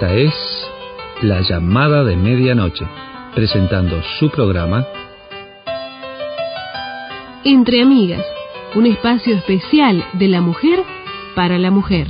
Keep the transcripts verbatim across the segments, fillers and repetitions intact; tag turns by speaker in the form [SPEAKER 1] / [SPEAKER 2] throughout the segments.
[SPEAKER 1] Esta es La Llamada de Medianoche, presentando su programa
[SPEAKER 2] Entre Amigas, un espacio especial de la mujer para la mujer.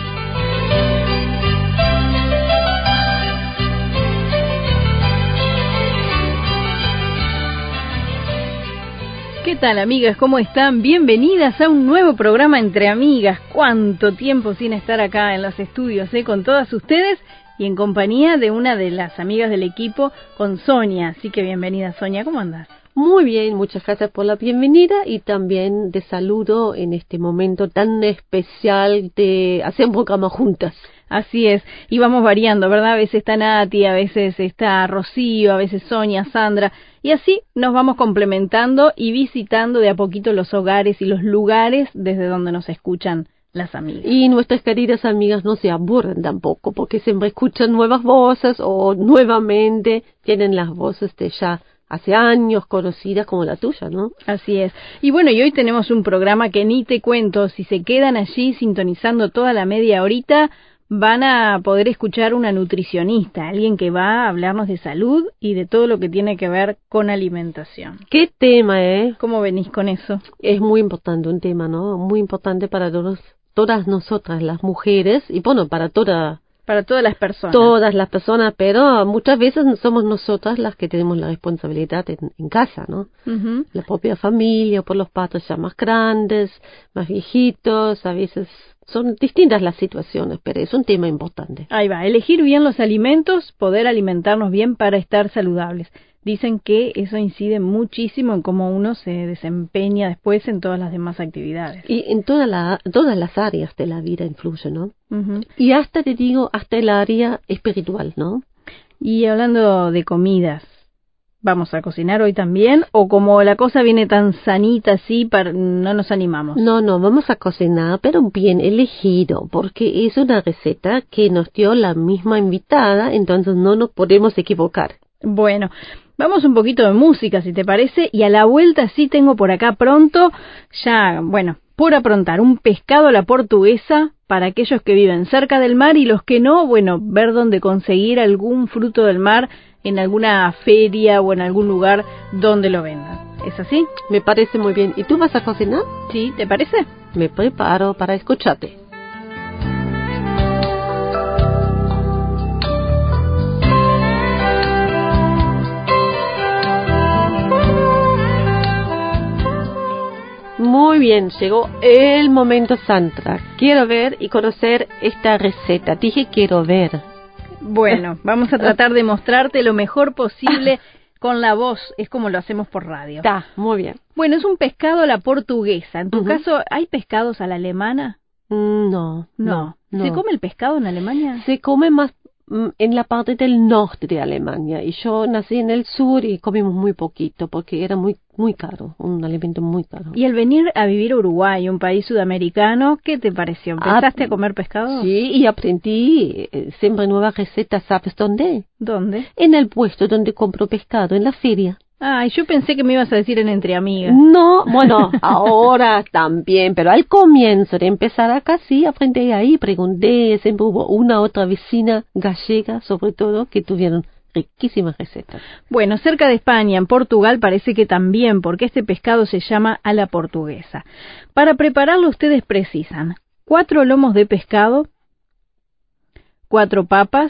[SPEAKER 2] ¿Qué tal, amigas? ¿Cómo están? Bienvenidas a un nuevo programa Entre Amigas. ¿Cuánto tiempo sin estar acá en los estudios, eh? Con todas ustedes y en compañía de una de las amigas del equipo, con Sonia. Así que bienvenida, Sonia. ¿Cómo andás?
[SPEAKER 3] Muy bien, muchas gracias por la bienvenida y también de saludo en este momento tan especial de hacer un programa juntas.
[SPEAKER 2] Así es, y vamos variando, ¿verdad? A veces está Nati, a veces está Rocío, a veces Sonia, Sandra, y así nos vamos complementando y visitando de a poquito los hogares y los lugares desde donde nos escuchan las amigas.
[SPEAKER 3] Y nuestras queridas amigas no se aburren tampoco, porque siempre escuchan nuevas voces o nuevamente tienen las voces de ya hace años conocidas como la tuya, ¿no?
[SPEAKER 2] Así es. Y bueno, y hoy tenemos un programa que ni te cuento, si se quedan allí sintonizando toda la media horita, van a poder escuchar una nutricionista, alguien que va a hablarnos de salud y de todo lo que tiene que ver con alimentación.
[SPEAKER 3] ¿Qué tema, eh?
[SPEAKER 2] ¿Cómo venís con eso?
[SPEAKER 3] Es muy importante, un tema, ¿no? Muy importante para todos, todas nosotras, las mujeres, y bueno, para toda...
[SPEAKER 2] Para todas las personas.
[SPEAKER 3] Todas las personas, pero muchas veces somos nosotras las que tenemos la responsabilidad en, en casa, ¿no? Uh-huh. La propia familia, por los padres ya más grandes, más viejitos, a veces son distintas las situaciones, pero es un tema importante.
[SPEAKER 2] Ahí va, elegir bien los alimentos, poder alimentarnos bien para estar saludables. Dicen que eso incide muchísimo en cómo uno se desempeña después en todas las demás actividades.
[SPEAKER 3] Y en toda la, todas las áreas de la vida influye, ¿no?
[SPEAKER 2] Uh-huh.
[SPEAKER 3] Y hasta, te digo, hasta el área espiritual, ¿no?
[SPEAKER 2] Y hablando de comidas, ¿vamos a cocinar hoy también? ¿O como la cosa viene tan sanita así, para, no nos animamos?
[SPEAKER 3] No, no, vamos a cocinar, pero bien elegido, porque es una receta que nos dio la misma invitada, entonces no nos podemos equivocar.
[SPEAKER 2] Bueno, vamos un poquito de música, si te parece, y a la vuelta sí tengo por acá pronto, ya, bueno, por aprontar, un pescado a la portuguesa para aquellos que viven cerca del mar y los que no, bueno, ver dónde conseguir algún fruto del mar en alguna feria o en algún lugar donde lo vendan. ¿Es así?
[SPEAKER 3] Me parece muy bien. ¿Y tú vas a cocinar?
[SPEAKER 2] Sí, ¿te parece?
[SPEAKER 3] Me preparo para escucharte. Muy bien, llegó el momento, Sandra. Quiero ver y conocer esta receta. Dije quiero ver.
[SPEAKER 2] Bueno, vamos a tratar de mostrarte lo mejor posible con la voz. Es como lo hacemos por radio.
[SPEAKER 3] Está, muy bien.
[SPEAKER 2] Bueno, es un pescado a la portuguesa. En tu
[SPEAKER 3] uh-huh.
[SPEAKER 2] caso, ¿hay pescados a la alemana?
[SPEAKER 3] Mm, no,
[SPEAKER 2] no,
[SPEAKER 3] no.
[SPEAKER 2] ¿Se come el pescado en Alemania?
[SPEAKER 3] Se come más en la parte del norte de Alemania, y yo nací en el sur y comimos muy poquito porque era muy muy caro, un alimento muy caro.
[SPEAKER 2] Y al venir a vivir a Uruguay, un país sudamericano, ¿qué te pareció? ¿Empezaste ah, a comer pescado?
[SPEAKER 3] Sí, y aprendí eh, siempre nuevas recetas. ¿Sabes dónde?
[SPEAKER 2] ¿Dónde?
[SPEAKER 3] En el puesto donde compro pescado, en la feria.
[SPEAKER 2] Ay, yo pensé que me ibas a decir en Entre Amigas.
[SPEAKER 3] No, bueno, ahora también, pero al comienzo de empezar acá sí, aprendí ahí, pregunté, siempre hubo una otra vecina gallega, sobre todo, que tuvieron riquísimas recetas.
[SPEAKER 2] Bueno, cerca de España, en Portugal, parece que también, porque este pescado se llama a la portuguesa. Para prepararlo ustedes precisan cuatro lomos de pescado, cuatro papas,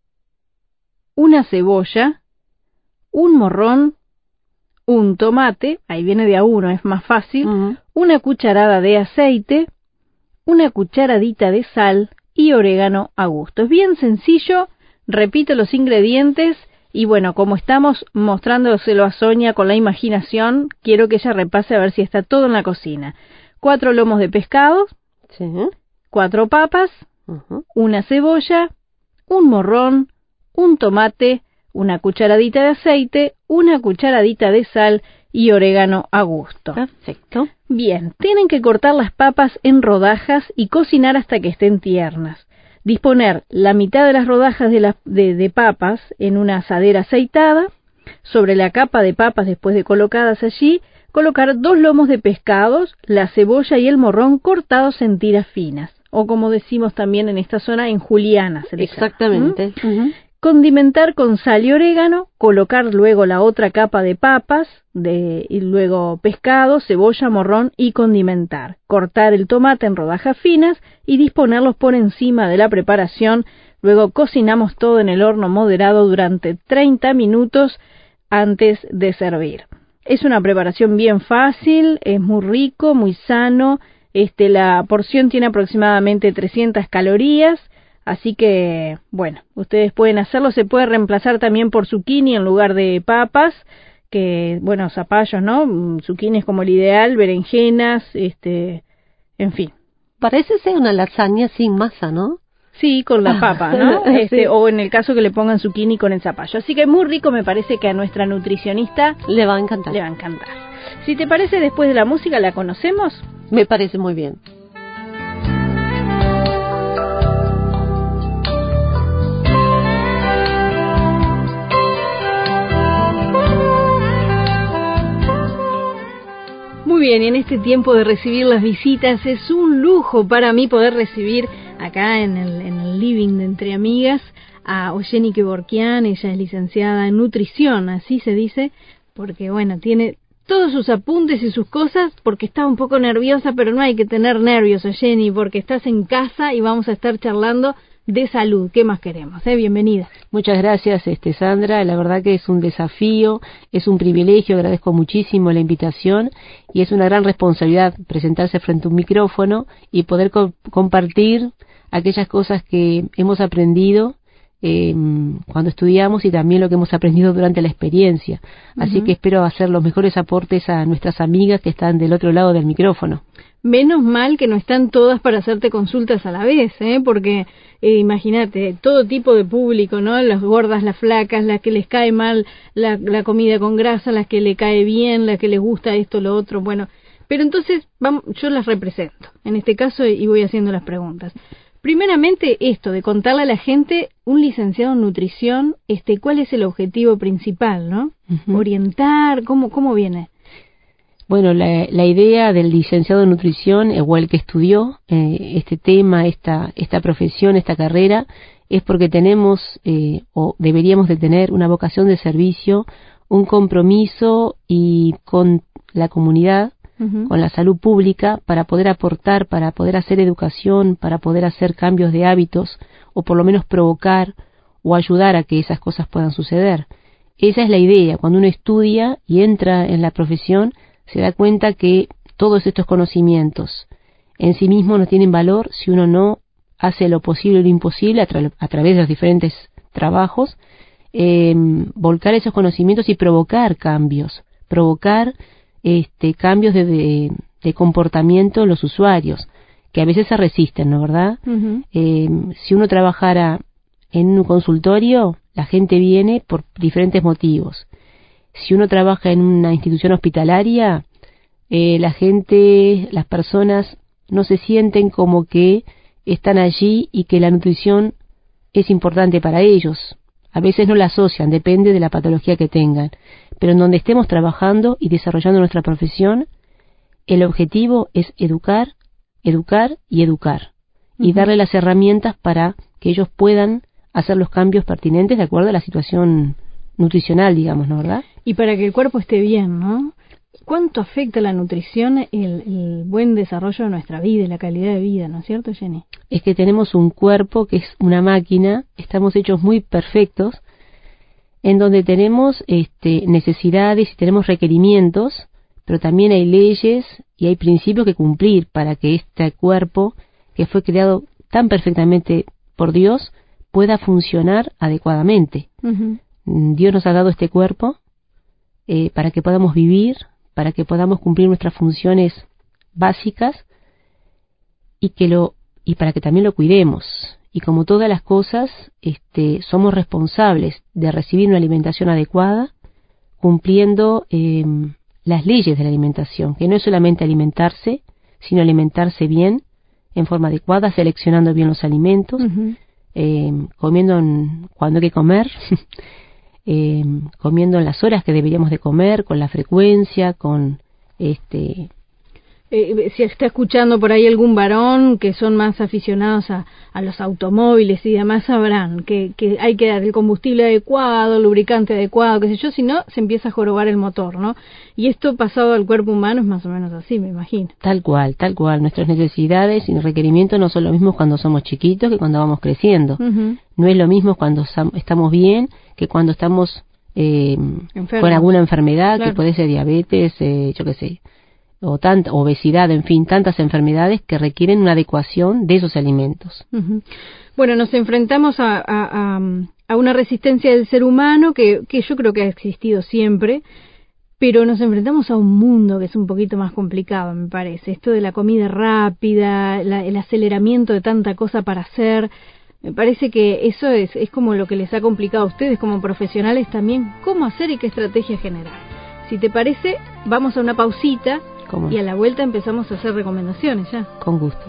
[SPEAKER 2] una cebolla, un morrón, un tomate, ahí viene de a uno, es más fácil, uh-huh. una cucharada de aceite, una cucharadita de sal y orégano a gusto. Es bien sencillo, repito los ingredientes y bueno, como estamos mostrándoselo a Sonia con la imaginación, quiero que ella repase a ver si está todo en la cocina. Cuatro lomos de pescado,
[SPEAKER 3] sí.
[SPEAKER 2] cuatro papas,
[SPEAKER 3] uh-huh.
[SPEAKER 2] una cebolla, un morrón, un tomate, una cucharadita de aceite, una cucharadita de sal y orégano a gusto.
[SPEAKER 3] Perfecto.
[SPEAKER 2] Bien, tienen que cortar las papas en rodajas y cocinar hasta que estén tiernas. Disponer la mitad de las rodajas de, la, de, de papas en una asadera aceitada. Sobre la capa de papas después de colocadas allí, colocar dos lomos de pescados, la cebolla y el morrón cortados en tiras finas. o como decimos también en esta zona, en juliana. Se le
[SPEAKER 3] Exactamente.
[SPEAKER 2] llama. ¿Mm? Uh-huh. Condimentar con sal y orégano, colocar luego la otra capa de papas, de, y luego pescado, cebolla, morrón y condimentar. Cortar el tomate en rodajas finas y disponerlos por encima de la preparación. Luego cocinamos todo en el horno moderado durante treinta minutos antes de servir. Es una preparación bien fácil, es muy rico, muy sano. Este, la porción tiene aproximadamente trescientas calorías. Así que, bueno, ustedes pueden hacerlo. Se puede reemplazar también por zucchini en lugar de papas, que, bueno, zapallos, ¿no? Zucchini es como el ideal, berenjenas, este, en fin.
[SPEAKER 3] Parece ser una lasaña sin masa, ¿no?
[SPEAKER 2] Sí, con la papa, ¿no? Este,
[SPEAKER 3] sí.
[SPEAKER 2] O en el caso que le pongan zucchini con el zapallo. Así que muy rico, me parece que a nuestra nutricionista
[SPEAKER 3] le va a encantar.
[SPEAKER 2] Le va a encantar. Si te parece, después de la música, ¿la conocemos?
[SPEAKER 3] Me parece muy bien.
[SPEAKER 2] Muy bien, y en este tiempo de recibir las visitas es un lujo para mí poder recibir acá en el, en el living de Entre Amigas a Oyeni Kevorkian. Ella es licenciada en nutrición, así se dice, porque bueno, tiene todos sus apuntes y sus cosas, porque está un poco nerviosa, pero no hay que tener nervios, Oyeni, porque estás en casa y vamos a estar charlando de salud. ¿Qué más queremos? ¿Eh? Bienvenida.
[SPEAKER 4] Muchas gracias, este, Sandra. La verdad que es un desafío, es un privilegio. Agradezco muchísimo la invitación y es una gran responsabilidad presentarse frente a un micrófono y poder co- compartir aquellas cosas que hemos aprendido eh, cuando estudiamos y también lo que hemos aprendido durante la experiencia. Así uh-huh. que espero hacer los mejores aportes a nuestras amigas que están del otro lado del micrófono.
[SPEAKER 2] Menos mal que no están todas para hacerte consultas a la vez, ¿eh? Porque eh, imagínate, todo tipo de público, ¿no? Las gordas, las flacas, las que les cae mal la, la comida con grasa, las que le cae bien, las que les gusta esto, lo otro, bueno. Pero entonces, vamos, yo las represento, en este caso, y voy haciendo las preguntas. Primeramente, esto de contarle a la gente, un licenciado en nutrición, este, ¿cuál es el objetivo principal, no? Uh-huh. Orientar, ¿cómo, cómo viene?
[SPEAKER 4] Bueno, la, la idea del licenciado en nutrición, o el que estudió eh, este tema, esta, esta profesión, esta carrera, es porque tenemos, eh, o deberíamos de tener, una vocación de servicio, un compromiso y con la comunidad, uh-huh. con la salud pública, para poder aportar, para poder hacer educación, para poder hacer cambios de hábitos, o por lo menos provocar o ayudar a que esas cosas puedan suceder. Esa es la idea. Cuando uno estudia y entra en la profesión, se da cuenta que todos estos conocimientos en sí mismos no tienen valor si uno no hace lo posible y lo imposible a, tra- a través de los diferentes trabajos, eh, volcar esos conocimientos y provocar cambios, provocar este, cambios de, de, de comportamiento en los usuarios, que a veces se resisten, ¿no verdad? Uh-huh. Eh, si uno trabajara en un consultorio, la gente viene por diferentes motivos. Si uno trabaja en una institución hospitalaria, eh, la gente, las personas no se sienten como que están allí y que la nutrición es importante para ellos. A veces no la asocian, depende de la patología que tengan. Pero en donde estemos trabajando y desarrollando nuestra profesión, el objetivo es educar, educar y educar. Uh-huh. Y darle las herramientas para que ellos puedan hacer los cambios pertinentes de acuerdo a la situación nutricional, digamos, ¿no verdad?
[SPEAKER 2] Y para que el cuerpo esté bien, ¿no? ¿Cuánto afecta la nutrición el, el buen desarrollo de nuestra vida y la calidad de vida, ¿no es cierto, Jenny?
[SPEAKER 4] Es que tenemos un cuerpo que es una máquina, estamos hechos muy perfectos, en donde tenemos este, necesidades y tenemos requerimientos, pero también hay leyes y hay principios que cumplir para que este cuerpo, que fue creado tan perfectamente por Dios, pueda funcionar adecuadamente. Uh-huh. Dios nos ha dado este cuerpo eh, para que podamos vivir, para que podamos cumplir nuestras funciones básicas y que lo y para que también lo cuidemos. Y como todas las cosas, este, somos responsables de recibir una alimentación adecuada, cumpliendo eh, las leyes de la alimentación, que no es solamente alimentarse, sino alimentarse bien, en forma adecuada, seleccionando bien los alimentos, uh-huh. eh, comiendo en, cuando hay que comer. Eh, comiendo en las horas que deberíamos de comer, con la frecuencia, con este
[SPEAKER 2] eh, si está escuchando por ahí algún varón que son más aficionados a, a los automóviles y demás, sabrán que, que hay que dar el combustible adecuado, el lubricante adecuado, qué sé yo, si no se empieza a jorobar el motor, ¿no? Y esto pasado al cuerpo humano es más o menos así, me imagino.
[SPEAKER 4] Tal cual, tal cual. Nuestras necesidades y requerimientos no son los mismos cuando somos chiquitos que cuando vamos creciendo. Uh-huh. No es lo mismo cuando estamos bien que cuando estamos eh, con alguna enfermedad, claro, que puede ser diabetes, eh, yo qué sé, o tanta obesidad, en fin, tantas enfermedades que requieren una adecuación de esos alimentos.
[SPEAKER 2] Uh-huh. Bueno, nos enfrentamos a, a, a, a una resistencia del ser humano que, que yo creo que ha existido siempre, pero nos enfrentamos a un mundo que es un poquito más complicado, me parece. Esto de la comida rápida, la, el aceleramiento de tanta cosa para hacer, me parece que eso es, es como lo que les ha complicado a ustedes como profesionales también, cómo hacer y qué estrategia generar. Si te parece, vamos a una pausita. ¿Cómo? Y a la vuelta empezamos a hacer recomendaciones ya.
[SPEAKER 4] Con gusto.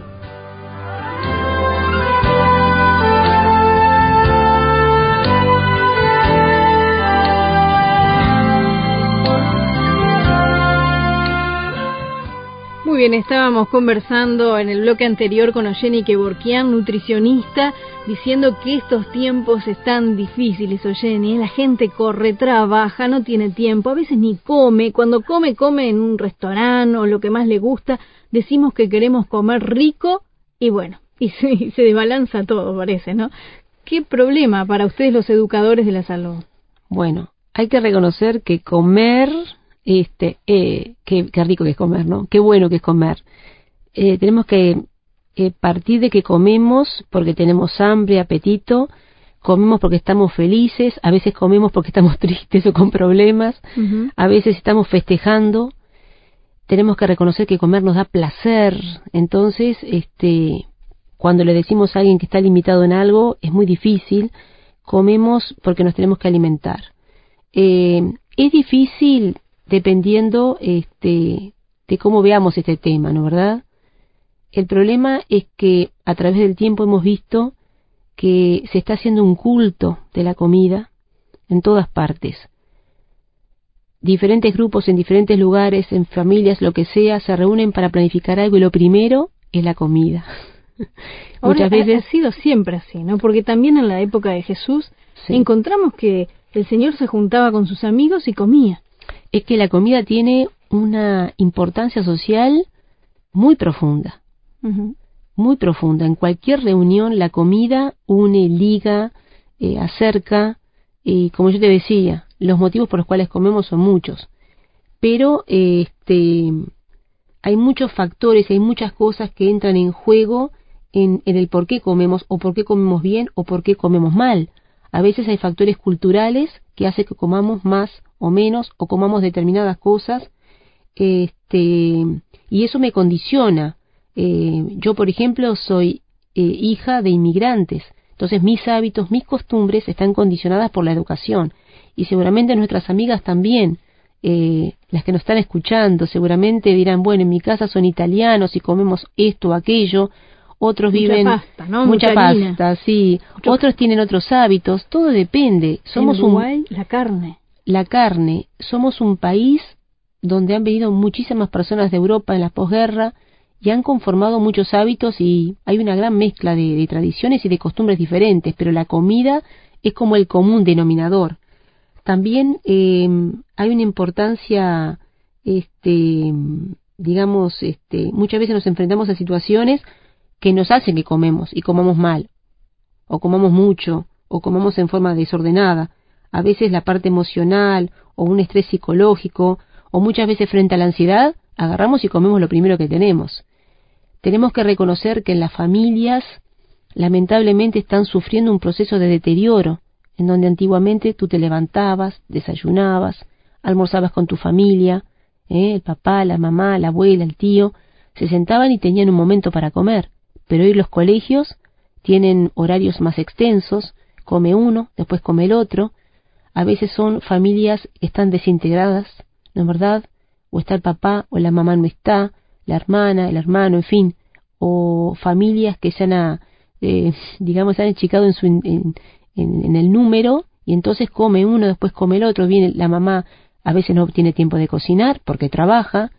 [SPEAKER 2] Muy bien, estábamos conversando en el bloque anterior con Oyeni Kevorkian, nutricionista, diciendo que estos tiempos están difíciles, Oyeni. La gente corre, trabaja, no tiene tiempo, a veces ni come. Cuando come, come en un restaurante o lo que más le gusta. Decimos que queremos comer rico y bueno, y se, y se desbalanza todo, parece, ¿no? ¿Qué problema para ustedes los educadores de la salud?
[SPEAKER 4] Bueno, hay que reconocer que comer... Este, eh, qué, qué rico que es comer, ¿no? Qué bueno que es comer. Eh, tenemos que eh, partir de que comemos porque tenemos hambre, apetito, comemos porque estamos felices, a veces comemos porque estamos tristes o con problemas, uh-huh. A veces estamos festejando. Tenemos que reconocer que comer nos da placer. Entonces, este, cuando le decimos a alguien que está limitado en algo, es muy difícil. Comemos porque nos tenemos que alimentar. Eh, es difícil dependiendo este, de cómo veamos este tema, ¿no verdad? El problema es que a través del tiempo hemos visto que se está haciendo un culto de la comida en todas partes. Diferentes grupos en diferentes lugares, en familias, lo que sea, se reúnen para planificar algo y lo primero es la comida.
[SPEAKER 2] Ahora, muchas veces ha sido siempre así, ¿no? Porque también en la época de Jesús sí. Encontramos que el Señor se juntaba con sus amigos y comía.
[SPEAKER 4] Es que la comida tiene una importancia social muy profunda, uh-huh. muy profunda. En cualquier reunión la comida une, liga, eh, acerca, y como yo te decía, los motivos por los cuales comemos son muchos. Pero eh, este, hay muchos factores, hay muchas cosas que entran en juego en, en el por qué comemos, o por qué comemos bien, o por qué comemos mal. A veces hay factores culturales que hacen que comamos más o menos, o comamos determinadas cosas, este, y eso me condiciona. Eh, yo, por ejemplo, soy eh, hija de inmigrantes, entonces mis hábitos, mis costumbres están condicionadas por la educación, y seguramente nuestras amigas también, eh, las que nos están escuchando, seguramente dirán, bueno, en mi casa son italianos y comemos esto o aquello. Otros
[SPEAKER 2] mucha
[SPEAKER 4] viven
[SPEAKER 2] pasta, ¿no?
[SPEAKER 4] mucha, mucha pasta,
[SPEAKER 2] harina.
[SPEAKER 4] Sí. Mucho... Otros tienen otros hábitos. Todo depende. Somos
[SPEAKER 2] en Uruguay,
[SPEAKER 4] un...
[SPEAKER 2] la carne.
[SPEAKER 4] La carne. Somos un país donde han venido muchísimas personas de Europa en la posguerra y han conformado muchos hábitos y hay una gran mezcla de, de tradiciones y de costumbres diferentes. Pero la comida es como el común denominador. También eh, hay una importancia, este, digamos, este, muchas veces nos enfrentamos a situaciones que nos hacen que comemos y comamos mal, o comamos mucho, o comamos en forma desordenada. A veces la parte emocional, o un estrés psicológico, o muchas veces frente a la ansiedad, agarramos y comemos lo primero que tenemos. Tenemos que reconocer que en las familias, lamentablemente, están sufriendo un proceso de deterioro, en donde antiguamente tú te levantabas, desayunabas, almorzabas con tu familia, ¿eh? el papá, la mamá, la abuela, el tío, se sentaban y tenían un momento para comer. Pero hoy los colegios tienen horarios más extensos, come uno, después come el otro. A veces son familias que están desintegradas, ¿no es verdad? O está el papá o la mamá no está, la hermana, el hermano, en fin. O familias que se han, eh, digamos, se han achicado en, su, en, en, en el número y entonces come uno, después come el otro. Viene la mamá, a veces no tiene tiempo de cocinar porque trabaja.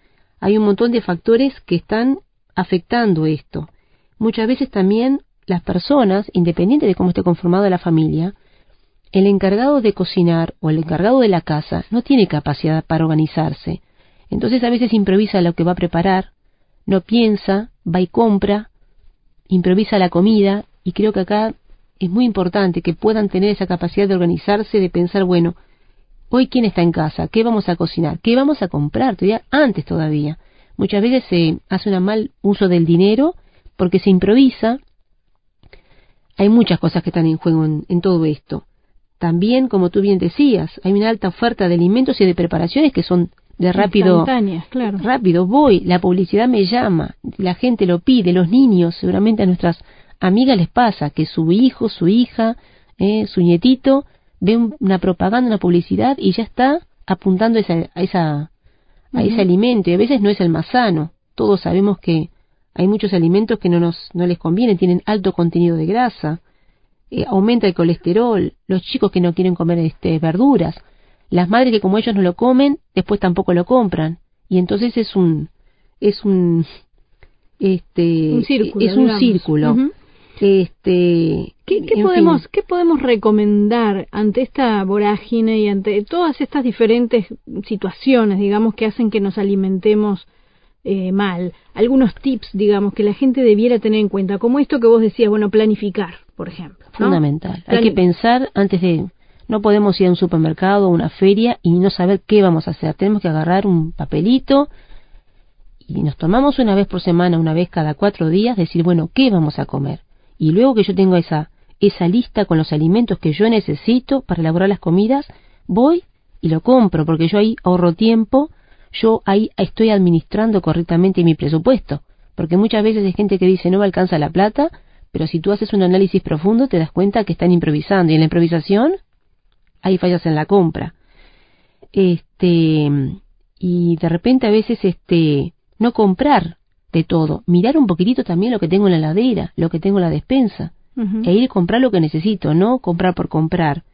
[SPEAKER 4] Hay un montón de factores que están afectando esto. Muchas veces también las personas, independiente de cómo esté conformada la familia, el encargado de cocinar o el encargado de la casa no tiene capacidad para organizarse. Entonces a veces improvisa lo que va a preparar, no piensa, va y compra, improvisa la comida, y creo que acá es muy importante que puedan tener esa capacidad de organizarse, de pensar, bueno, hoy quién está en casa, qué vamos a cocinar, qué vamos a comprar, todavía antes todavía. Muchas veces se hace un mal uso del dinero porque se improvisa. Hay muchas cosas que están en juego en, en todo esto. También, como tú bien decías, hay una alta oferta de alimentos y de preparaciones que son de rápido,
[SPEAKER 2] instantáneas, claro.
[SPEAKER 4] Rápido, voy, la publicidad me llama, la gente lo pide, los niños, seguramente a nuestras amigas les pasa que su hijo, su hija, eh, su nietito ve un, una propaganda, una publicidad y ya está apuntando a, esa, a, esa, a uh-huh. ese alimento, y a veces no es el más sano. Todos sabemos que hay muchos alimentos que no nos no les convienen, tienen alto contenido de grasa, eh, aumenta el colesterol, los chicos que no quieren comer este, verduras, las madres que como ellos no lo comen, después tampoco lo compran, y entonces es un es un este
[SPEAKER 2] un círculo,
[SPEAKER 4] es un
[SPEAKER 2] digamos.
[SPEAKER 4] círculo.
[SPEAKER 2] Uh-huh.
[SPEAKER 4] Este,
[SPEAKER 2] ¿Qué, qué podemos qué podemos recomendar ante esta vorágine y ante todas estas diferentes situaciones, digamos, que hacen que nos alimentemos eh, mal? Algunos tips, digamos, que la gente debiera tener en cuenta, como esto que vos decías, bueno, planificar, por ejemplo, ¿no?
[SPEAKER 4] Fundamental.
[SPEAKER 2] Plan-
[SPEAKER 4] Hay que pensar antes de... No podemos ir a un supermercado o una feria y no saber qué vamos a hacer. Tenemos que agarrar un papelito y nos tomamos una vez por semana, una vez cada cuatro días, decir, bueno, ¿qué vamos a comer? Y luego que yo tengo esa esa lista con los alimentos que yo necesito para elaborar las comidas, voy y lo compro, porque yo ahí ahorro tiempo, yo ahí estoy administrando correctamente mi presupuesto. Porque muchas veces hay gente que dice, no me alcanza la plata, pero si tú haces un análisis profundo te das cuenta que están improvisando, y en la improvisación hay fallas en la compra. Este, y de repente a veces este no comprar de todo, mirar un poquitito también lo que tengo en la heladera, lo que tengo en la despensa, uh-huh. e ir a comprar lo que necesito, no comprar por comprar.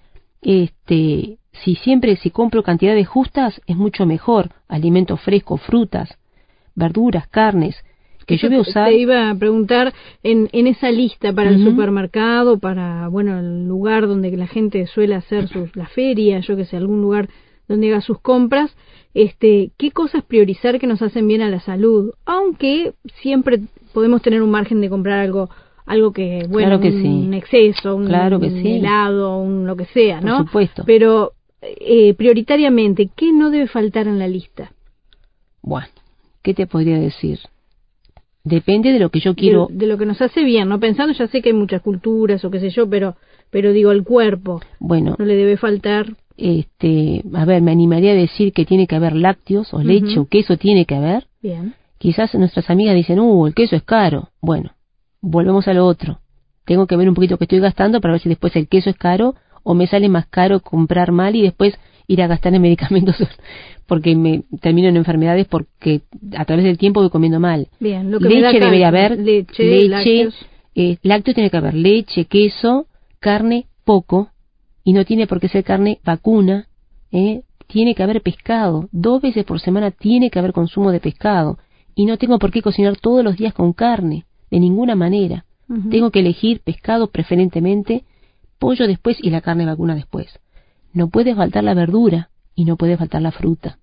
[SPEAKER 4] Este, si siempre si compro cantidades justas es mucho mejor, alimentos frescos, frutas, verduras, carnes, que yo voy a usar.
[SPEAKER 2] Te iba a preguntar en, en esa lista para uh-huh. el supermercado, para bueno el lugar donde la gente suele hacer sus la feria, yo que sé, algún lugar donde haga sus compras, este, qué cosas priorizar que nos hacen bien a la salud, aunque siempre podemos tener un margen de comprar algo algo que bueno,
[SPEAKER 4] claro que
[SPEAKER 2] un,
[SPEAKER 4] sí.
[SPEAKER 2] un exceso, un,
[SPEAKER 4] claro que
[SPEAKER 2] un
[SPEAKER 4] sí.
[SPEAKER 2] helado, un lo que sea, ¿no?
[SPEAKER 4] Por supuesto.
[SPEAKER 2] Pero eh, prioritariamente, ¿qué no debe faltar en la lista?
[SPEAKER 4] Bueno, ¿qué te podría decir? Depende de lo que yo quiero.
[SPEAKER 2] De, de lo que nos hace bien, ¿no? Pensando, ya sé que hay muchas culturas o qué sé yo, pero pero digo, el cuerpo,
[SPEAKER 4] bueno,
[SPEAKER 2] no le debe faltar.
[SPEAKER 4] Este, a ver, me animaría a decir que tiene que haber lácteos o leche uh-huh. o queso tiene que haber.
[SPEAKER 2] Bien.
[SPEAKER 4] Quizás nuestras amigas dicen, uh, el queso es caro. Bueno, volvemos a lo otro. Tengo que ver un poquito que estoy gastando para ver si después el queso es caro o me sale más caro comprar mal y después ir a gastar en medicamentos porque me termino en enfermedades porque a través del tiempo voy comiendo mal.
[SPEAKER 2] Bien, lo que
[SPEAKER 4] leche
[SPEAKER 2] me da
[SPEAKER 4] debería haber,
[SPEAKER 2] leche,
[SPEAKER 4] leche
[SPEAKER 2] lácteos.
[SPEAKER 4] Eh, lácteos tiene que haber, leche, queso, carne, poco, y no tiene por qué ser carne vacuna, ¿eh? Tiene que haber pescado, dos veces por semana tiene que haber consumo de pescado, y no tengo por qué cocinar todos los días con carne, de ninguna manera. Uh-huh. Tengo que elegir pescado preferentemente, pollo después y la carne vacuna después. No puede faltar la verdura y no puede faltar la fruta.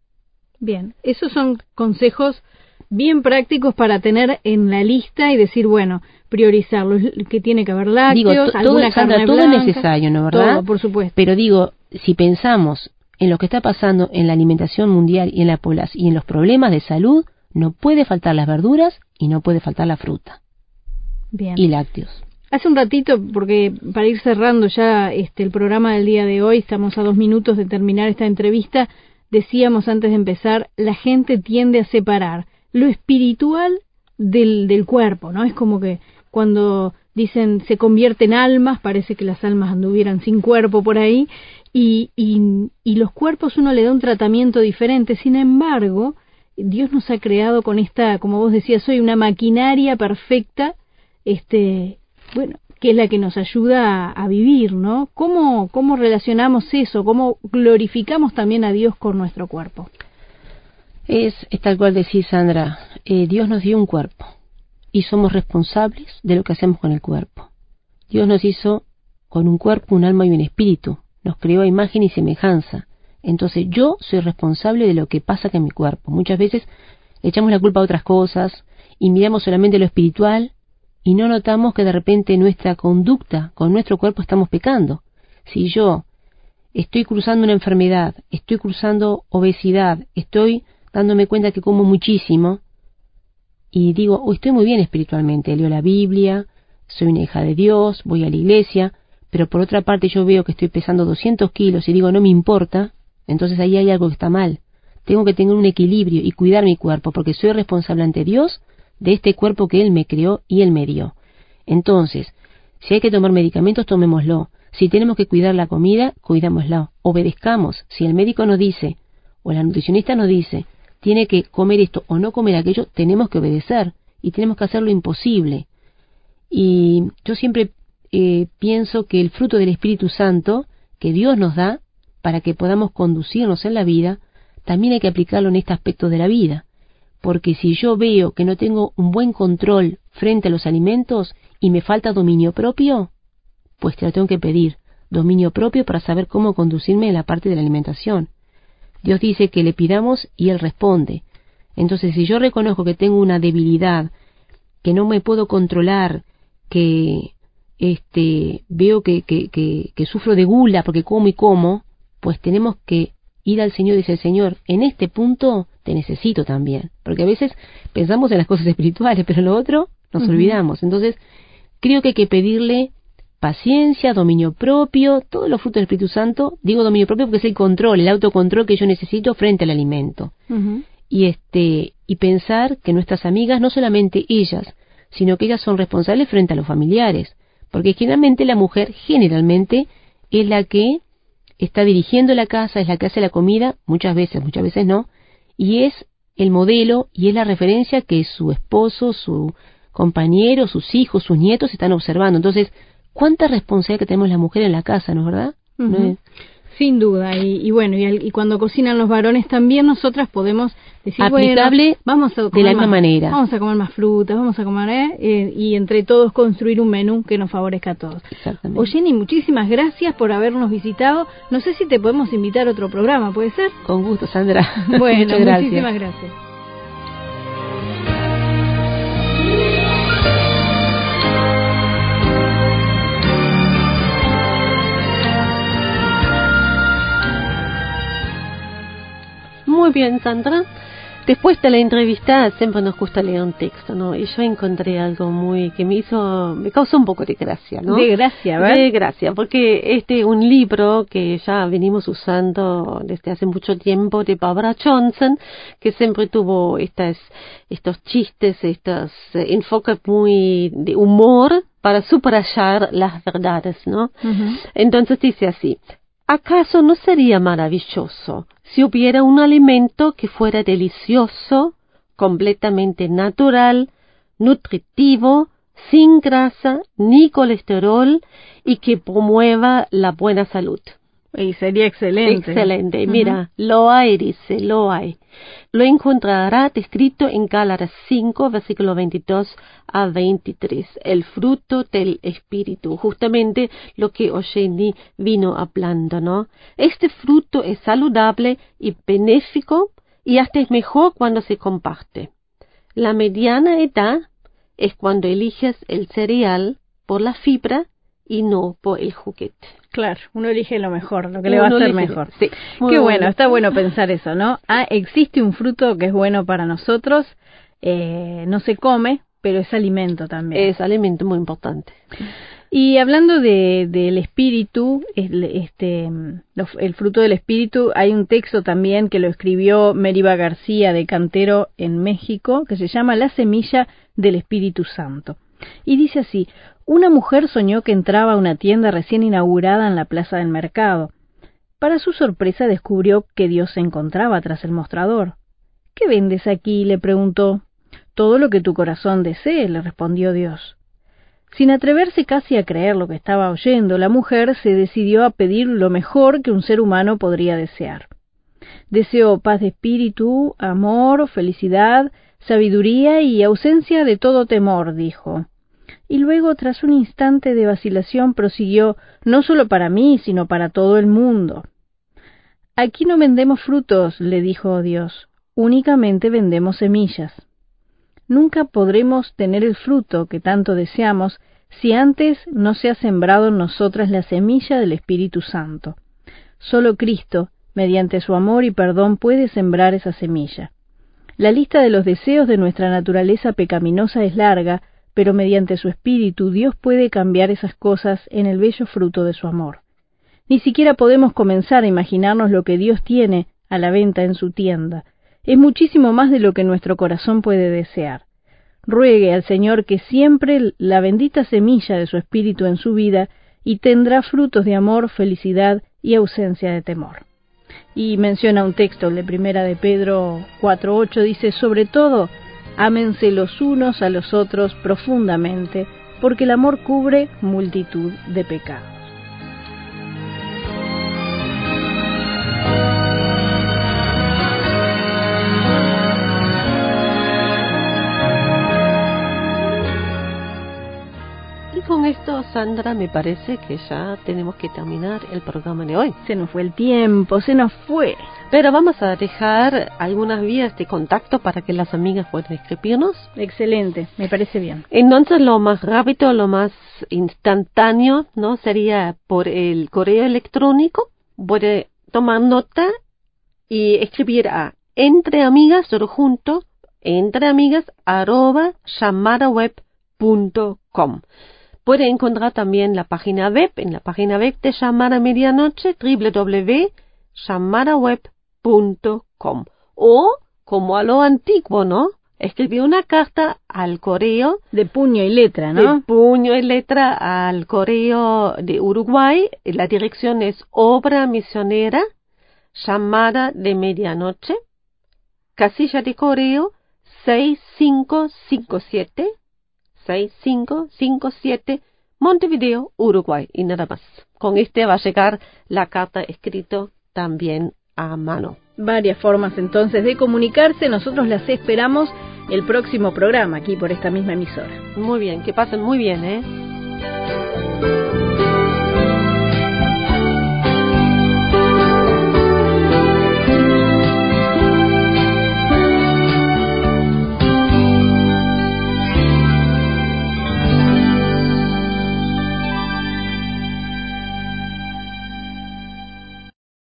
[SPEAKER 2] Bien, esos son consejos bien prácticos para tener en la lista y decir, bueno, priorizarlos, que tiene que haber lácteos,
[SPEAKER 4] digo, to-
[SPEAKER 2] alguna
[SPEAKER 4] todo, Sandra,
[SPEAKER 2] carne
[SPEAKER 4] todo
[SPEAKER 2] blanca,
[SPEAKER 4] es necesario, ¿no verdad?
[SPEAKER 2] Todo, por supuesto.
[SPEAKER 4] Pero digo, si pensamos en lo que está pasando en la alimentación mundial y en la población y en los problemas de salud, no puede faltar las verduras y no puede faltar la fruta.
[SPEAKER 2] Bien.
[SPEAKER 4] Y lácteos.
[SPEAKER 2] Hace un ratito, porque para ir cerrando ya este el programa del día de hoy, estamos a dos minutos de terminar esta entrevista, decíamos antes de empezar, la gente tiende a separar lo espiritual del, del cuerpo, ¿no? Es como que cuando dicen se convierte en almas, parece que las almas anduvieran sin cuerpo por ahí, y, y, y los cuerpos uno le da un tratamiento diferente. Sin embargo, Dios nos ha creado con esta, como vos decías, soy una maquinaria perfecta, este, bueno, que es la que nos ayuda a, a vivir, ¿no? ¿Cómo, cómo relacionamos eso? ¿Cómo glorificamos también a Dios con nuestro cuerpo?
[SPEAKER 4] Es, es tal cual decís, Sandra, eh, Dios nos dio un cuerpo y somos responsables de lo que hacemos con el cuerpo. Dios nos hizo con un cuerpo, un alma y un espíritu, nos creó a imagen y semejanza. Entonces yo soy responsable de lo que pasa con mi cuerpo. Muchas veces le echamos la culpa a otras cosas y miramos solamente lo espiritual y no notamos que de repente nuestra conducta con nuestro cuerpo estamos pecando. Si yo estoy cruzando una enfermedad, estoy cruzando obesidad, estoy dándome cuenta que como muchísimo y digo, oh, estoy muy bien espiritualmente, leo la Biblia, soy una hija de Dios, voy a la iglesia, pero por otra parte yo veo que estoy pesando doscientos kilos y digo, no me importa, entonces ahí hay algo que está mal. Tengo que tener un equilibrio y cuidar mi cuerpo, porque soy responsable ante Dios de este cuerpo que Él me creó y Él me dio. Entonces, si hay que tomar medicamentos, tomémoslo. Si tenemos que cuidar la comida, cuidámosla. Obedezcamos. Si el médico nos dice, o la nutricionista nos dice, tiene que comer esto o no comer aquello, tenemos que obedecer. Y tenemos que hacer lo imposible. Y yo siempre eh, pienso que el fruto del Espíritu Santo, que Dios nos da, para que podamos conducirnos en la vida, también hay que aplicarlo en este aspecto de la vida. Porque si yo veo que no tengo un buen control frente a los alimentos y me falta dominio propio, pues te lo tengo que pedir, dominio propio para saber cómo conducirme en la parte de la alimentación. Dios dice que le pidamos y Él responde. Entonces, si yo reconozco que tengo una debilidad, que no me puedo controlar, que este veo que, que, que, que sufro de gula porque como y como, pues tenemos que ir al Señor y decir, Señor, en este punto te necesito también. Porque a veces pensamos en las cosas espirituales, pero en lo otro nos uh-huh. olvidamos. Entonces, creo que hay que pedirle paciencia, dominio propio, todos los frutos del Espíritu Santo. Digo dominio propio porque es el control, el autocontrol que yo necesito frente al alimento. Uh-huh. Y este y pensar que nuestras amigas, no solamente ellas, sino que ellas son responsables frente a los familiares. Porque generalmente la mujer, generalmente, es la que está dirigiendo la casa, es la que hace la comida, muchas veces, muchas veces no, y es el modelo y es la referencia que su esposo, su compañero, sus hijos, sus nietos están observando. Entonces, ¿cuánta responsabilidad que tenemos las mujeres en la casa, no es verdad?
[SPEAKER 2] Uh-huh.
[SPEAKER 4] ¿No es?
[SPEAKER 2] Sin duda, y, y bueno, y, y cuando cocinan los varones también nosotras podemos decir,
[SPEAKER 4] aplicable
[SPEAKER 2] bueno, vamos a comer
[SPEAKER 4] de la misma
[SPEAKER 2] más,
[SPEAKER 4] manera.
[SPEAKER 2] Vamos a comer más frutas, vamos a comer, ¿eh? Eh, y entre todos construir un menú que nos favorezca a todos.
[SPEAKER 4] Exactamente.
[SPEAKER 2] Oyeni, muchísimas gracias por habernos visitado. No sé si te podemos invitar a otro programa, ¿puede ser?
[SPEAKER 4] Con gusto, Sandra.
[SPEAKER 2] Bueno,
[SPEAKER 4] muchas gracias.
[SPEAKER 2] Muchísimas gracias.
[SPEAKER 3] Muy bien, Sandra. Después de la entrevista siempre nos gusta leer un texto, ¿no? Y yo encontré algo muy que me hizo, me causó un poco de gracia, ¿no?
[SPEAKER 2] De gracia, ¿verdad?
[SPEAKER 3] De gracia, porque este un libro que ya venimos usando desde hace mucho tiempo de Barbara Johnson, que siempre tuvo estas estos chistes, estos eh, enfoques muy de humor para subrayar las verdades, ¿no? Uh-huh. Entonces dice así: ¿acaso no sería maravilloso si hubiera un alimento que fuera delicioso, completamente natural, nutritivo, sin grasa ni colesterol y que promueva la buena salud?
[SPEAKER 2] Y sería excelente.
[SPEAKER 3] Excelente. Uh-huh. Mira, lo hay, dice, lo hay. Lo encontrará descrito en Gálatas cinco, versículo veintidós a veintitrés. El fruto del Espíritu. Justamente lo que Oyeni vino hablando, ¿no? Este fruto es saludable y benéfico y hasta es mejor cuando se comparte. La mediana edad es cuando eliges el cereal por la fibra y no por el juguete.
[SPEAKER 2] Claro, uno elige lo mejor, lo que uno le va a hacer elige, mejor.
[SPEAKER 3] Sí,
[SPEAKER 2] Qué bueno, bueno, está bueno pensar eso, ¿no? Ah, existe un fruto que es bueno para nosotros, eh, no se come, pero es alimento también.
[SPEAKER 3] Es alimento muy importante.
[SPEAKER 2] Y hablando de del espíritu, este, el fruto del espíritu, hay un texto también que lo escribió Meriva García de Cantero en México, que se llama La semilla del Espíritu Santo. Y dice así: una mujer soñó que entraba a una tienda recién inaugurada en la plaza del mercado. Para su sorpresa descubrió que Dios se encontraba tras el mostrador. ¿Qué vendes aquí?, le preguntó. Todo lo que tu corazón desee, le respondió Dios. Sin atreverse casi a creer lo que estaba oyendo, la mujer se decidió a pedir lo mejor que un ser humano podría desear. Deseo paz de espíritu, amor, felicidad, sabiduría y ausencia de todo temor, dijo. Y luego, tras un instante de vacilación, prosiguió, no solo para mí, sino para todo el mundo. Aquí no vendemos frutos, le dijo Dios, únicamente vendemos semillas. Nunca podremos tener el fruto que tanto deseamos si antes no se ha sembrado en nosotras la semilla del Espíritu Santo. Solo Cristo, mediante su amor y perdón, puede sembrar esa semilla. La lista de los deseos de nuestra naturaleza pecaminosa es larga, pero mediante su Espíritu Dios puede cambiar esas cosas en el bello fruto de su amor. Ni siquiera podemos comenzar a imaginarnos lo que Dios tiene a la venta en su tienda. Es muchísimo más de lo que nuestro corazón puede desear. Ruegue al Señor que siembre la bendita semilla de su Espíritu en su vida y tendrá frutos de amor, felicidad y ausencia de temor. Y menciona un texto, el de Primera de Pedro cuatro ocho, dice, sobre todo, ámense los unos a los otros profundamente, porque el amor cubre multitud de pecados.
[SPEAKER 3] Con esto, Sandra, me parece que ya tenemos que terminar el programa de hoy.
[SPEAKER 2] Se nos fue el tiempo, se nos fue.
[SPEAKER 3] Pero vamos a dejar algunas vías de contacto para que las amigas puedan escribirnos.
[SPEAKER 2] Excelente, me parece bien.
[SPEAKER 3] Entonces, lo más rápido, lo más instantáneo, ¿no? Sería por el correo electrónico. Puede tomar nota y escribir a entreamigas, todo junto, entreamigas, arroba, llamadaweb punto com. Puede encontrar también la página web, en la página web de Llamada Medianoche, doble u doble u doble u punto llamadaweb punto com. O, como a lo antiguo, ¿no? Escribir una carta al correo.
[SPEAKER 2] De puño y letra, ¿no?
[SPEAKER 3] De puño y letra al correo de Uruguay. La dirección es Obra Misionera, Llamada de Medianoche, casilla de correo seis cinco cinco siete. seis cinco cinco siete, Montevideo, Uruguay, y nada más. Con este va a llegar la carta escrito también a mano.
[SPEAKER 2] Varias formas entonces de comunicarse, nosotros las esperamos el próximo programa aquí por esta misma emisora.
[SPEAKER 3] Muy bien, que pasen muy bien, ¿eh?